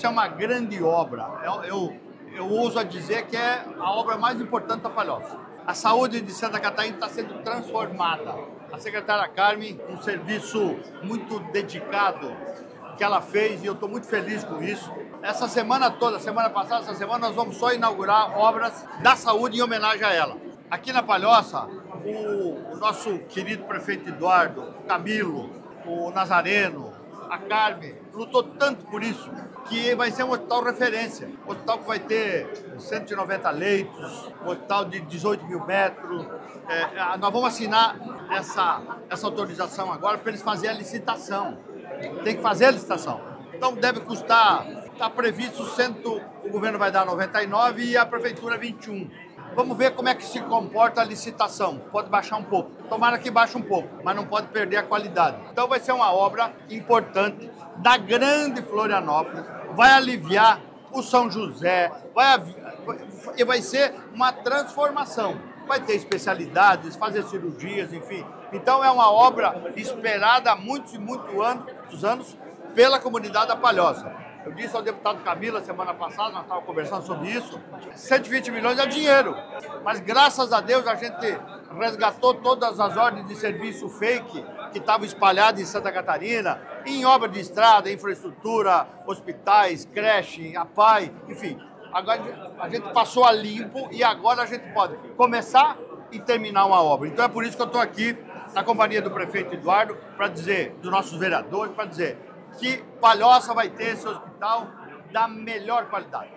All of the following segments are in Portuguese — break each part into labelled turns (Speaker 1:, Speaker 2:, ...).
Speaker 1: Essa é uma grande obra. Eu ouso a dizer que é a obra mais importante da Palhoça. A saúde de Santa Catarina está sendo transformada. A secretária Carmen, um serviço muito dedicado que ela fez, e eu estou muito feliz com isso. Essa semana toda, semana passada, essa semana, nós vamos só inaugurar obras da saúde em homenagem a ela. Aqui na Palhoça, o nosso querido prefeito Eduardo, o Camilo, o Nazareno, a Carmen, lutou tanto por isso, que vai ser um hospital referência. Um hospital que vai ter 190 leitos, um hospital de 18 mil metros. Nós vamos assinar essa autorização agora para eles fazerem a licitação. Tem que fazer a licitação. Então deve custar, está previsto o governo vai dar 99 e a prefeitura 21. Vamos ver como é que se comporta a licitação. Pode baixar um pouco. Tomara que baixe um pouco, mas não pode perder a qualidade. Então vai ser uma obra importante da grande Florianópolis. Vai aliviar o São José. Vai ser uma transformação. Vai ter especialidades, fazer cirurgias, enfim. Então é uma obra esperada há muitos e muitos anos pela comunidade da Palhoça. Eu disse ao deputado Camilo, semana passada, nós estávamos conversando sobre isso, 120 milhões é dinheiro, mas graças a Deus a gente resgatou todas as ordens de serviço fake que estavam espalhadas em Santa Catarina, em obra de estrada, infraestrutura, hospitais, creche, APAI, enfim. Agora a gente passou a limpo e agora a gente pode começar e terminar uma obra. Então é por isso que eu estou aqui na companhia do prefeito Eduardo, para dizer, dos nossos vereadores, para dizer que Palhoça vai ter esse hospital da melhor qualidade.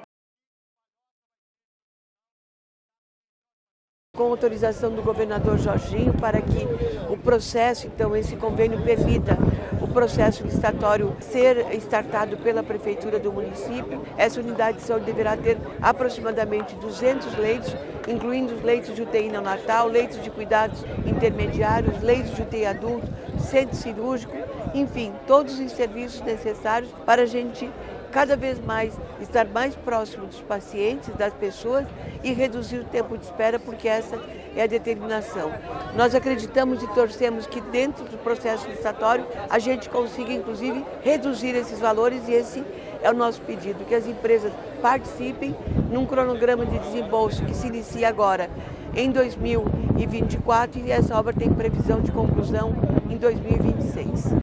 Speaker 2: Com autorização do governador Jorginho, para que o processo, então, esse convênio permita o processo licitatório ser startado pela prefeitura do município. Essa unidade de saúde deverá ter aproximadamente 200 leitos, incluindo os leitos de UTI neonatal, leitos de cuidados intermediários, leitos de UTI adulto, centro cirúrgico, enfim, todos os serviços necessários para a gente cada vez mais estar mais próximo dos pacientes, das pessoas e reduzir o tempo de espera, porque essa é a determinação. Nós acreditamos e torcemos que dentro do processo licitatório a gente consiga, inclusive, reduzir esses valores, e esse é o nosso pedido, que as empresas participem num cronograma de desembolso que se inicia agora em 2024 e essa obra tem previsão de conclusão em 2026.